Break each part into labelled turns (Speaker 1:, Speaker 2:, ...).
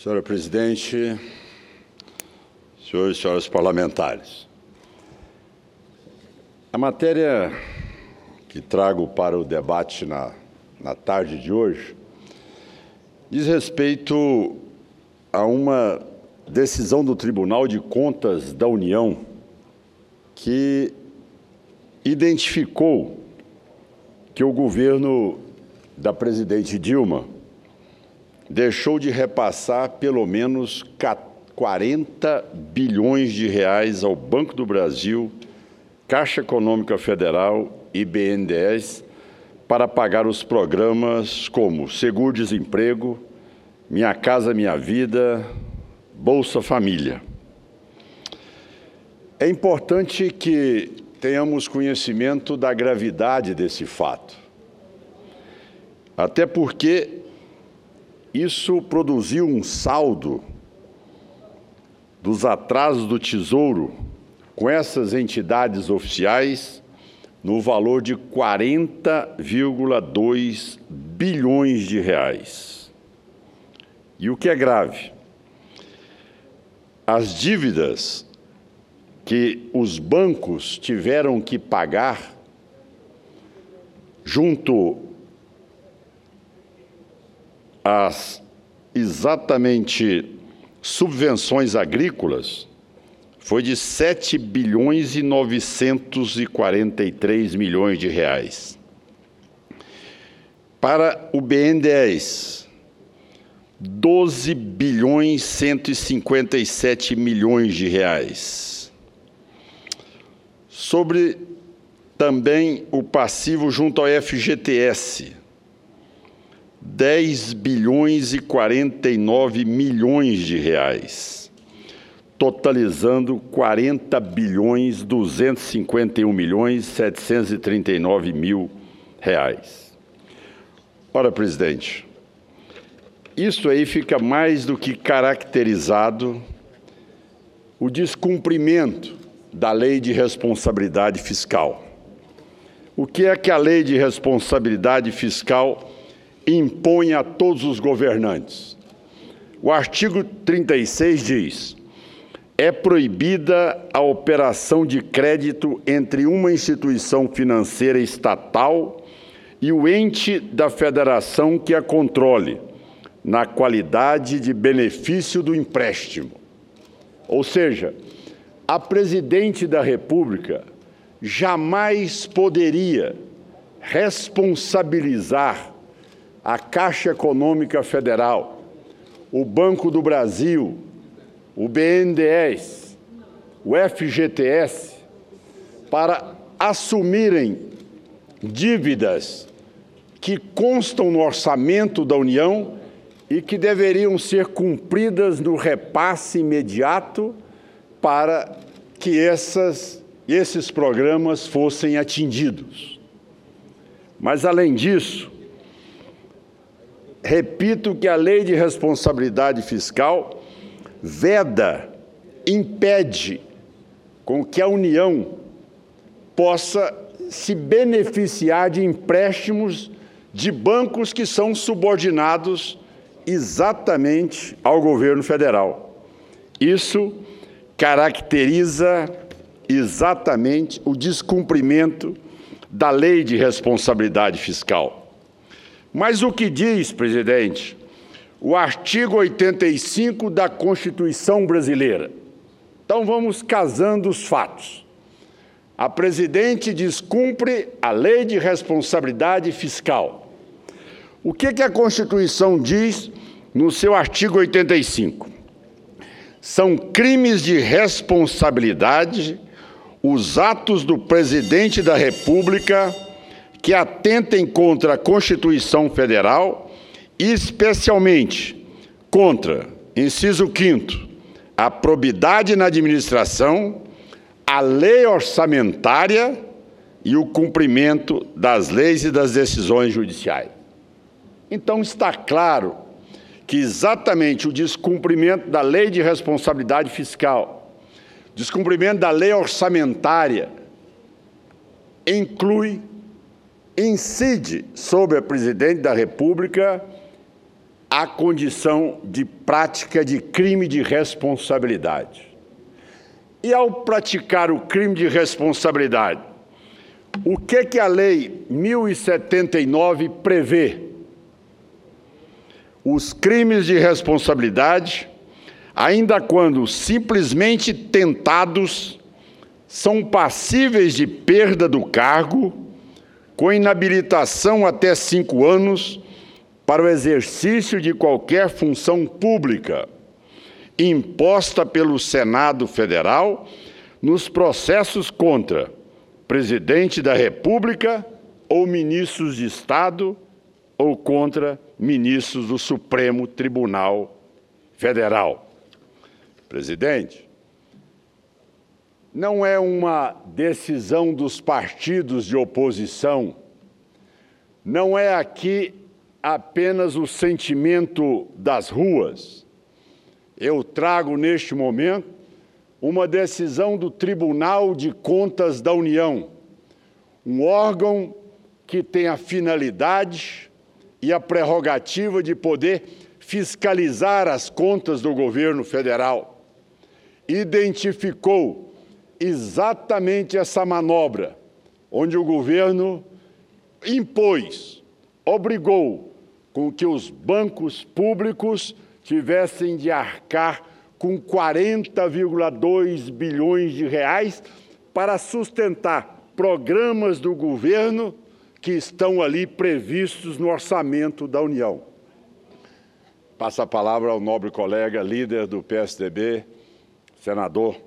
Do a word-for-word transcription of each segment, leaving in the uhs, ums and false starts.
Speaker 1: Senhora Presidente, senhores e senhoras parlamentares, a matéria que trago para o debate na, na tarde de hoje diz respeito a uma decisão do Tribunal de Contas da União que identificou que o governo da presidente Dilma deixou de repassar pelo menos quarenta bilhões de reais ao Banco do Brasil, Caixa Econômica Federal e B N D E S para pagar os programas como Seguro-Desemprego, Minha Casa Minha Vida, Bolsa Família. É importante que tenhamos conhecimento da gravidade desse fato, até porque isso produziu um saldo dos atrasos do Tesouro com essas entidades oficiais no valor de quarenta vírgula dois bilhões de reais. E o que é grave, as dívidas que os bancos tiveram que pagar junto às exatamente subvenções agrícolas foi de sete bilhões e novecentos e quarenta e três milhões de reais. Para o B N D E S, doze bilhões cento e cinquenta e sete milhões de reais. Sobre também o passivo junto ao F G T S, dez bilhões e quarenta e nove milhões de reais, totalizando quarenta bilhões duzentos e cinquenta e um milhões setecentos e trinta e nove mil reais. Ora, presidente, isso aí fica mais do que caracterizado o descumprimento da Lei de Responsabilidade Fiscal. O que é que a Lei de Responsabilidade Fiscal impõe a todos os governantes? O artigo trinta e seis diz: é proibida a operação de crédito entre uma instituição financeira estatal e o ente da federação que a controle, na qualidade de benefício do empréstimo. Ou seja, a presidente da República jamais poderia responsabilizar a Caixa Econômica Federal, o Banco do Brasil, o B N D E S, o F G T S, para assumirem dívidas que constam no orçamento da União e que deveriam ser cumpridas no repasse imediato para que essas, esses programas fossem atingidos. Mas, além disso, repito que a Lei de Responsabilidade Fiscal veda, impede com que a União possa se beneficiar de empréstimos de bancos que são subordinados exatamente ao governo federal. Isso caracteriza exatamente o descumprimento da Lei de Responsabilidade Fiscal. Mas o que diz, presidente, o artigo oitenta e cinco da Constituição brasileira? Então, vamos casando os fatos. A presidente descumpre a Lei de Responsabilidade Fiscal. O que que a Constituição diz no seu artigo oitenta e cinco? São crimes de responsabilidade os atos do presidente da República que atentem contra a Constituição Federal, especialmente contra, inciso quinto, a probidade na administração, a lei orçamentária e o cumprimento das leis e das decisões judiciais. Então, está claro que exatamente o descumprimento da Lei de Responsabilidade Fiscal, descumprimento da lei orçamentária, inclui, incide sobre a presidente da República a condição de prática de crime de responsabilidade. E ao praticar o crime de responsabilidade, o que que a Lei mil e setenta e nove prevê? Os crimes de responsabilidade, ainda quando simplesmente tentados, são passíveis de perda do cargo, com inabilitação até cinco anos para o exercício de qualquer função pública, imposta pelo Senado Federal nos processos contra presidente da República ou ministros de Estado ou contra ministros do Supremo Tribunal Federal. Presidente, não é uma decisão dos partidos de oposição, não é aqui apenas o sentimento das ruas. Eu trago, neste momento, uma decisão do Tribunal de Contas da União, um órgão que tem a finalidade e a prerrogativa de poder fiscalizar as contas do governo federal. Identificou exatamente essa manobra, onde o governo impôs, obrigou com que os bancos públicos tivessem de arcar com quarenta vírgula dois bilhões de reais para sustentar programas do governo que estão ali previstos no orçamento da União. Passa a palavra ao nobre colega, líder do P S D B, senador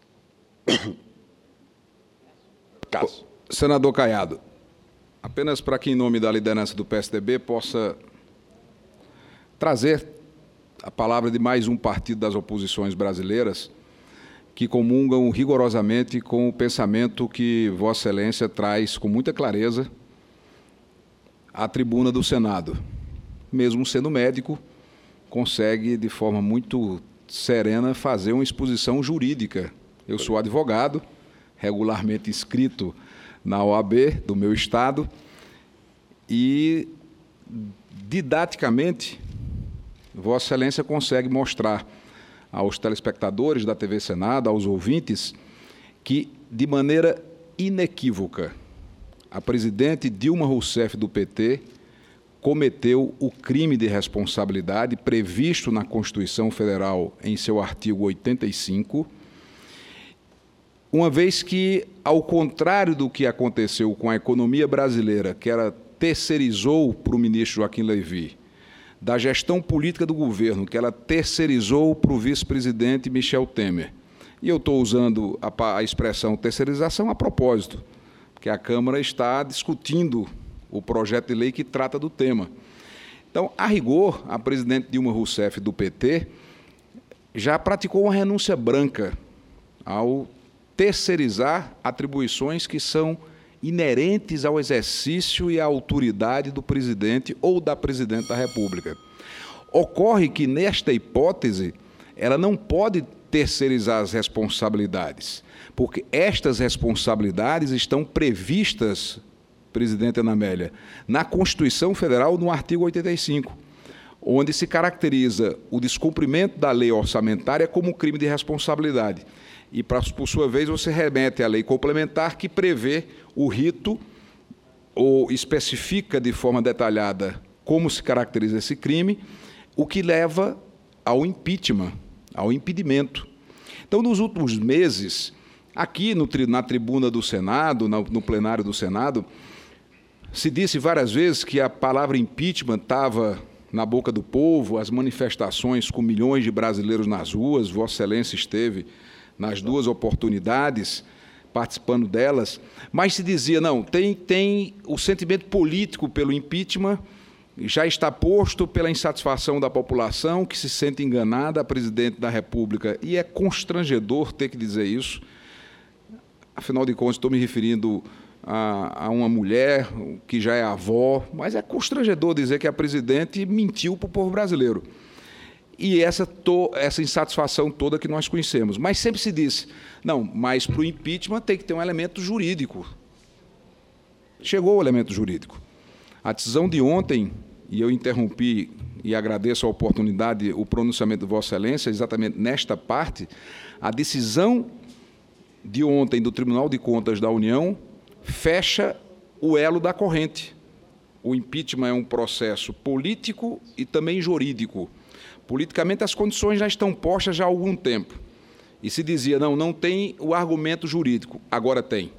Speaker 1: Cássio.
Speaker 2: Senador Caiado, apenas para que, em nome da liderança do P S D B, possa trazer a palavra de mais um partido das oposições brasileiras que comungam rigorosamente com o pensamento que Vossa Excelência traz com muita clareza à tribuna do Senado. Mesmo sendo médico, consegue, de forma muito serena, fazer uma exposição jurídica. Eu sou advogado, regularmente inscrito na O A B do meu estado, e, didaticamente, Vossa Excelência consegue mostrar aos telespectadores da T V Senado, aos ouvintes, que, de maneira inequívoca, a presidente Dilma Rousseff, do P T, cometeu o crime de responsabilidade previsto na Constituição Federal em seu artigo oitenta e cinco, uma vez que, ao contrário do que aconteceu com a economia brasileira, que ela terceirizou para o ministro Joaquim Levy, da gestão política do governo, que ela terceirizou para o vice-presidente Michel Temer. E eu estou usando a, a expressão terceirização a propósito, porque a Câmara está discutindo o projeto de lei que trata do tema. Então, a rigor, a presidente Dilma Rousseff, do P T, já praticou uma renúncia branca ao terceirizar atribuições que são inerentes ao exercício e à autoridade do presidente ou da presidente da República. Ocorre que, nesta hipótese, ela não pode terceirizar as responsabilidades, porque estas responsabilidades estão previstas, presidente Ana Amélia, na Constituição Federal, no artigo oitenta e cinco, onde se caracteriza o descumprimento da lei orçamentária como crime de responsabilidade. E, por sua vez, você remete à lei complementar que prevê o rito ou especifica de forma detalhada como se caracteriza esse crime, o que leva ao impeachment, ao impedimento. Então, nos últimos meses, aqui no, na tribuna do Senado, no plenário do Senado, se disse várias vezes que a palavra impeachment estava na boca do povo, as manifestações com milhões de brasileiros nas ruas, Vossa Excelência esteve nas duas oportunidades, participando delas, mas se dizia, não, tem, tem o sentimento político pelo impeachment, já está posto pela insatisfação da população, que se sente enganada, a presidente da República, e é constrangedor ter que dizer isso, afinal de contas, estou me referindo a, a uma mulher que já é avó, mas é constrangedor dizer que a presidente mentiu para o povo brasileiro. E essa, to, essa insatisfação toda que nós conhecemos. Mas sempre se disse, não, mas para o impeachment tem que ter um elemento jurídico. Chegou o elemento jurídico. A decisão de ontem, e eu interrompi e agradeço a oportunidade, o pronunciamento de Vossa Excelência, exatamente nesta parte, a decisão de ontem do Tribunal de Contas da União fecha o elo da corrente. O impeachment é um processo político e também jurídico. Politicamente, as condições já estão postas já há algum tempo. E se dizia, não, não tem o argumento jurídico. Agora tem.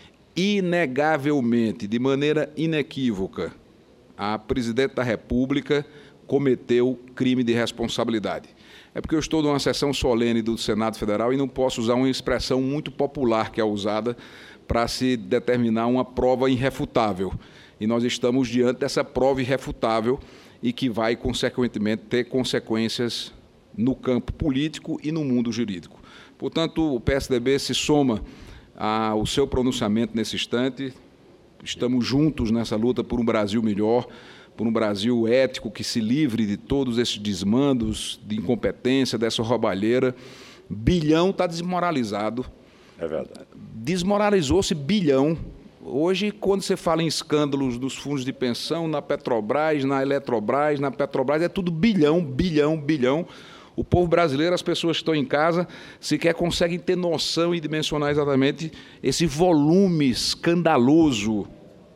Speaker 2: Inegavelmente, de maneira inequívoca, a presidente da República cometeu crime de responsabilidade. É porque eu estou numa sessão solene do Senado Federal e não posso usar uma expressão muito popular que é usada para se determinar uma prova irrefutável. E nós estamos diante dessa prova irrefutável e que vai, consequentemente, ter consequências no campo político e no mundo jurídico. Portanto, o P S D B se soma ao seu pronunciamento nesse instante. Estamos juntos nessa luta por um Brasil melhor, por um Brasil ético que se livre de todos esses desmandos, de incompetência, dessa roubalheira. Bilhão está desmoralizado.
Speaker 1: É verdade.
Speaker 2: Desmoralizou-se bilhão. Hoje, quando você fala em escândalos dos fundos de pensão, na Petrobras, na Eletrobras, na Petrobras, é tudo bilhão, bilhão, bilhão. O povo brasileiro, as pessoas que estão em casa, sequer conseguem ter noção e dimensionar exatamente esse volume escandaloso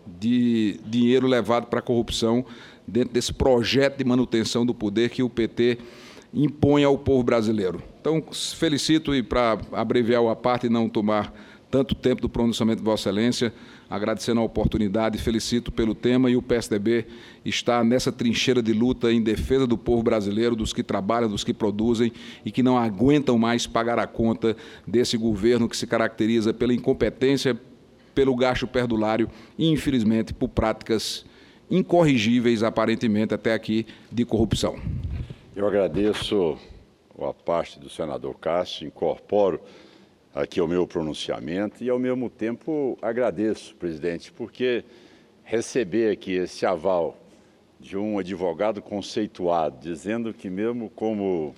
Speaker 2: de dinheiro levado para a corrupção dentro desse projeto de manutenção do poder que o P T impõe ao povo brasileiro. Então, felicito, e para abreviar a parte e não tomar tanto tempo do pronunciamento de Vossa Excelência, agradecendo a oportunidade, felicito pelo tema, e o P S D B está nessa trincheira de luta em defesa do povo brasileiro, dos que trabalham, dos que produzem e que não aguentam mais pagar a conta desse governo que se caracteriza pela incompetência, pelo gasto perdulário e, infelizmente, por práticas incorrigíveis, aparentemente, até aqui, de corrupção.
Speaker 1: Eu agradeço a parte do senador Cássio, incorporo aqui o meu pronunciamento e, ao mesmo tempo, agradeço, presidente, porque receber aqui esse aval de um advogado conceituado, dizendo que mesmo como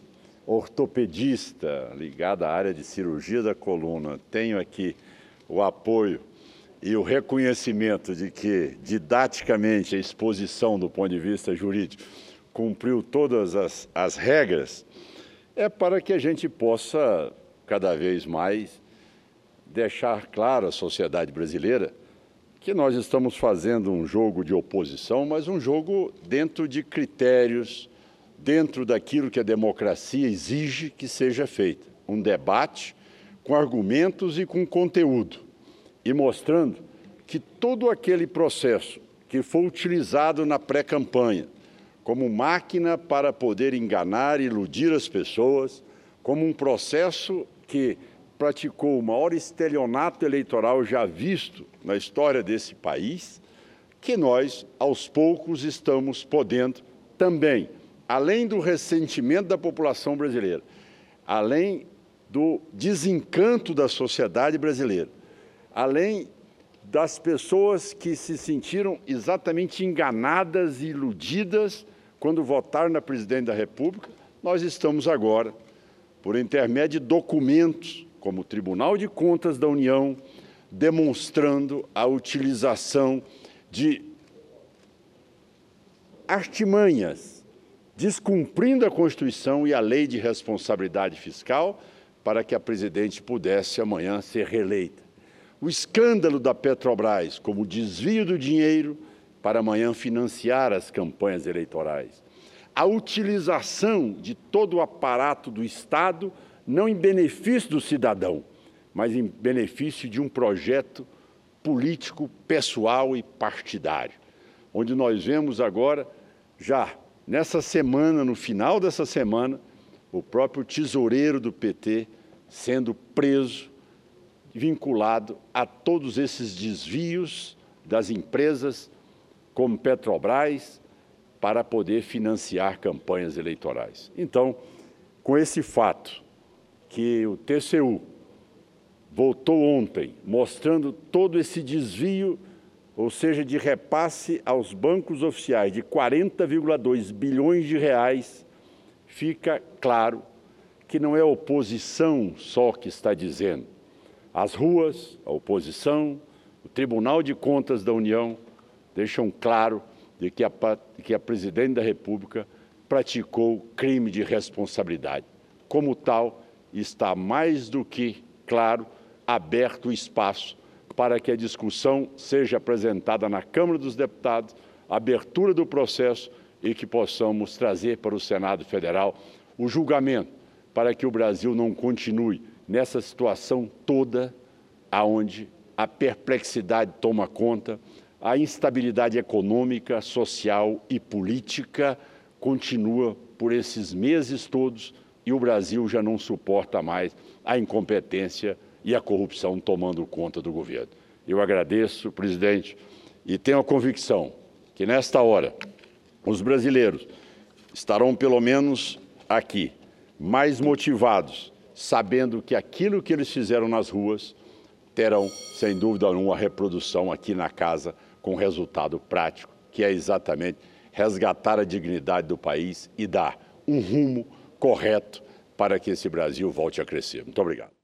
Speaker 1: ortopedista ligado à área de cirurgia da coluna, tenho aqui o apoio e o reconhecimento de que, didaticamente, a exposição do ponto de vista jurídico cumpriu todas as, as regras, é para que a gente possa cada vez mais deixar claro à sociedade brasileira que nós estamos fazendo um jogo de oposição, mas um jogo dentro de critérios, dentro daquilo que a democracia exige que seja feito. Um debate com argumentos e com conteúdo, e mostrando que todo aquele processo que foi utilizado na pré-campanha como máquina para poder enganar e iludir as pessoas, como um processo que praticou o maior estelionato eleitoral já visto na história desse país, que nós, aos poucos, estamos podendo também, além do ressentimento da população brasileira, além do desencanto da sociedade brasileira, além das pessoas que se sentiram exatamente enganadas e iludidas quando votaram na presidente da República, nós estamos agora, por intermédio de documentos, como o Tribunal de Contas da União, demonstrando a utilização de artimanhas, descumprindo a Constituição e a Lei de Responsabilidade Fiscal, para que a presidente pudesse amanhã ser reeleita. O escândalo da Petrobras, como desvio do dinheiro para amanhã financiar as campanhas eleitorais. A utilização de todo o aparato do Estado, não em benefício do cidadão, mas em benefício de um projeto político, pessoal e partidário. Onde nós vemos agora, já nessa semana, no final dessa semana, o próprio tesoureiro do P T sendo preso, vinculado a todos esses desvios das empresas como Petrobras para poder financiar campanhas eleitorais. Então, com esse fato que o T C U voltou ontem, mostrando todo esse desvio, ou seja, de repasse aos bancos oficiais de quarenta vírgula dois bilhões de reais, fica claro que não é a oposição só que está dizendo. As ruas, a oposição, o Tribunal de Contas da União deixam claro de que a, que a presidente da República praticou crime de responsabilidade. Como tal, está mais do que claro, aberto o espaço para que a discussão seja apresentada na Câmara dos Deputados, a abertura do processo e que possamos trazer para o Senado Federal o julgamento para que o Brasil não continue nessa situação toda aonde a perplexidade toma conta, a instabilidade econômica, social e política continua por esses meses todos e o Brasil já não suporta mais a incompetência e a corrupção tomando conta do governo. Eu agradeço, presidente, e tenho a convicção que, nesta hora, os brasileiros estarão, pelo menos aqui, mais motivados, sabendo que aquilo que eles fizeram nas ruas terão, sem dúvida alguma, a reprodução aqui na casa com resultado prático, que é exatamente resgatar a dignidade do país e dar um rumo correto para que esse Brasil volte a crescer. Muito obrigado.